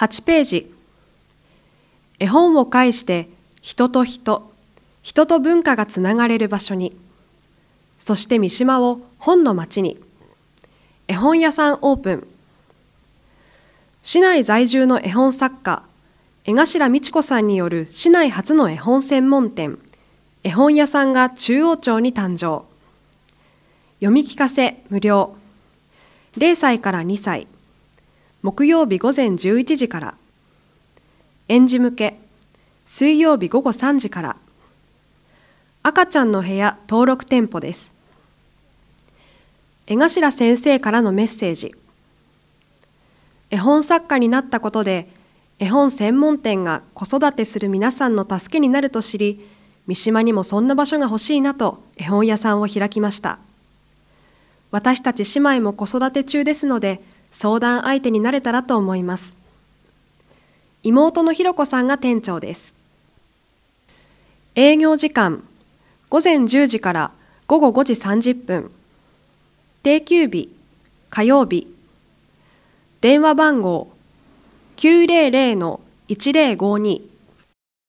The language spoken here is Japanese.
8ページ。絵本を介して人と人、人と文化がつながれる場所に、そして三島を本の街に。絵本屋さんオープン。市内在住の絵本作家、江頭美智子さんによる市内初の絵本専門店、絵本屋さんが中央町に誕生。読み聞かせ無料。0歳から2歳。木曜日午前11時から。園児向け。水曜日午後3時から。赤ちゃんの部屋登録店舗です。江頭先生からのメッセージ。絵本作家になったことで、絵本専門店が子育てする皆さんの助けになると知り、三島にもそんな場所が欲しいなと絵本屋さんを開きました。私たち姉妹も子育て中ですので、相談相手になれたらと思います。妹のひろこさんが店長です。営業時間、午前10時から午後5時30分。定休日、火曜日。電話番号、900-1052